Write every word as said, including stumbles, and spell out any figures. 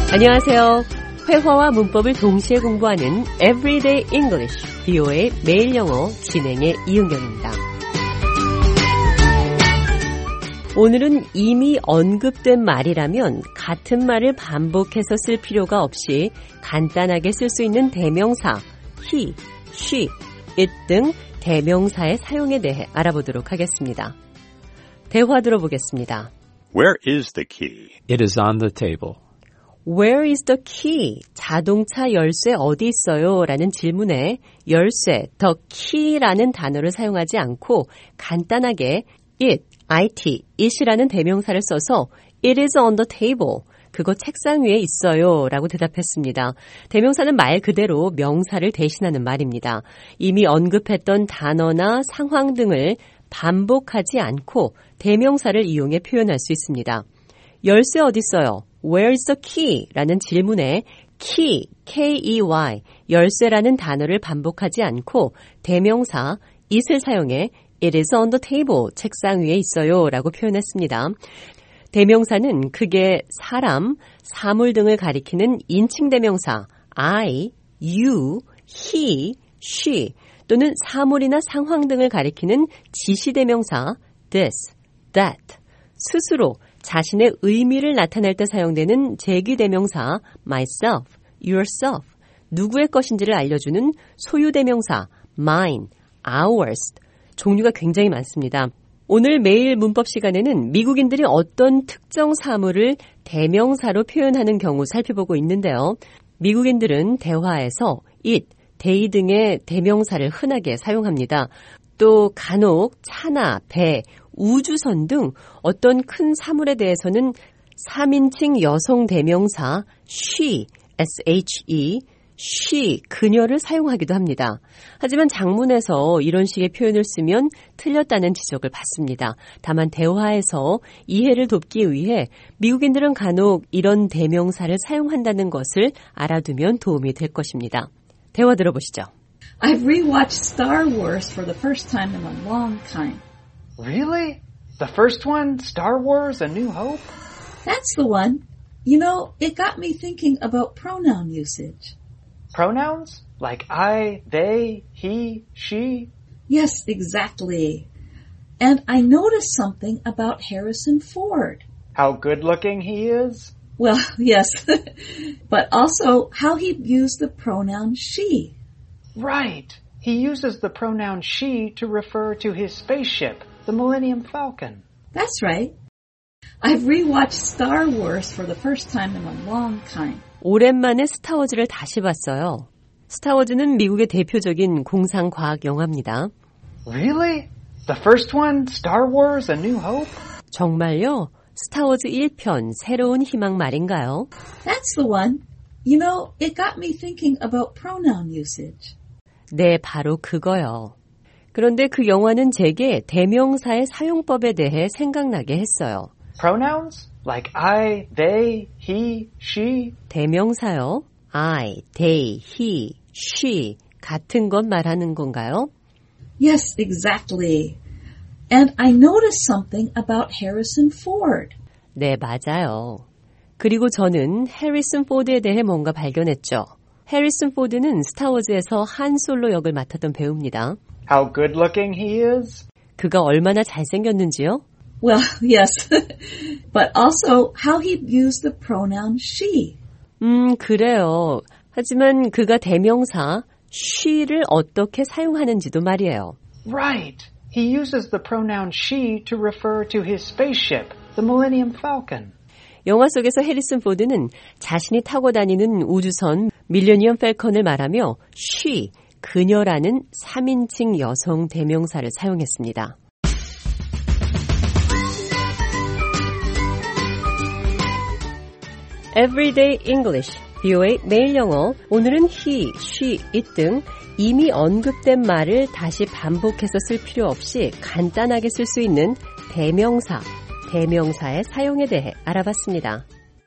안녕하세요. 회화와 문법을 동시에 공부하는 Everyday English, 비오에이 매일 영어 진행의 이은경입니다. 오늘은 이미 언급된 말이라면 같은 말을 반복해서 쓸 필요가 없이 간단하게 쓸 수 있는 대명사 he, she, it 등 대명사의 사용에 대해 알아보도록 하겠습니다. 대화 들어보겠습니다. Where is the key? It is on the table. Where is the key? 자동차 열쇠 어디 있어요? 라는 질문에 열쇠, the key라는 단어를 사용하지 않고 간단하게 it, it, it이라는 대명사를 써서 it is on the table. 그거 책상 위에 있어요. 라고 대답했습니다. 대명사는 말 그대로 명사를 대신하는 말입니다. 이미 언급했던 단어나 상황 등을 반복하지 않고 대명사를 이용해 표현할 수 있습니다. 열쇠 어디 있어요? Where is the key? 라는 질문에 key, K-E-Y, 열쇠라는 단어를 반복하지 않고 대명사 it을 사용해 it is on the table, 책상 위에 있어요 라고 표현했습니다. 대명사는 크게 사람, 사물 등을 가리키는 인칭대명사 I, you, he, she 또는 사물이나 상황 등을 가리키는 지시대명사 this, that, 스스로 자신의 의미를 나타낼 때 사용되는 제귀대명사 myself, yourself, 누구의 것인지를 알려주는 소유대명사 mine, ours, 종류가 굉장히 많습니다. 오늘 매일 문법 시간에는 미국인들이 어떤 특정 사물을 대명사로 표현하는 경우 살펴보고 있는데요. 미국인들은 대화에서 it, they 등의 대명사를 흔하게 사용합니다. 또 간혹 차나 배, 우주선 등 어떤 큰 사물에 대해서는 삼인칭 여성 대명사 she, she, she, 그녀를 사용하기도 합니다. 하지만 장문에서 이런 식의 표현을 쓰면 틀렸다는 지적을 받습니다. 다만 대화에서 이해를 돕기 위해 미국인들은 간혹 이런 대명사를 사용한다는 것을 알아두면 도움이 될 것입니다. 대화 들어보시죠. I've rewatched Star Wars for the first time in a long time. Really? The first one, Star Wars, A New Hope? That's the one. You know, it got me thinking about pronoun usage. Pronouns? Like I, they, he, she? Yes, exactly. And I noticed something about Harrison Ford. How good-looking he is? Well, yes, but also how he used the pronoun she. Right. He uses the pronoun she to refer to his spaceship, the Millennium Falcon. That's right. I've rewatched Star Wars for the first time in a long time. 오랜만에 스타워즈를 다시 봤어요. 스타워즈는 미국의 대표적인 공상과학 영화입니다. Really? The first one, Star Wars, A New Hope? 정말요? 스타워즈 일 편, 새로운 희망 말인가요? That's the one. You know, it got me thinking about pronoun usage. 네, 바로 그거요. 그런데 그 영화는 제게 대명사의 사용법에 대해 생각나게 했어요. Pronouns? Like I, they, he, she? 대명사요. I, they, he, she 같은 것 말하는 건가요? Yes, exactly. And I noticed something about Harrison Ford. 네, 맞아요. 그리고 저는 해리슨 포드에 대해 뭔가 발견했죠. 해리슨 포드는 스타워즈에서 한 솔로 역을 맡았던 배우입니다. How good-looking he is? 그가 얼마나 잘생겼는지요? Well, yes, but also how he used the pronoun she. 음, 그래요. 하지만 그가 대명사 she를 어떻게 사용하는지도 말이에요. Right. He uses the pronoun she to refer to his spaceship, the Millennium Falcon. 영화 속에서 해리슨 포드는 자신이 타고 다니는 우주선 밀레니엄 팰컨을 말하며 she, 그녀라는 삼인칭 여성 대명사를 사용했습니다. Everyday English, 비오에이 매일 영어. 오늘은 he, she, it 등 이미 언급된 말을 다시 반복해서 쓸 필요 없이 간단하게 쓸 수 있는 대명사, 대명사의 사용에 대해 알아봤습니다.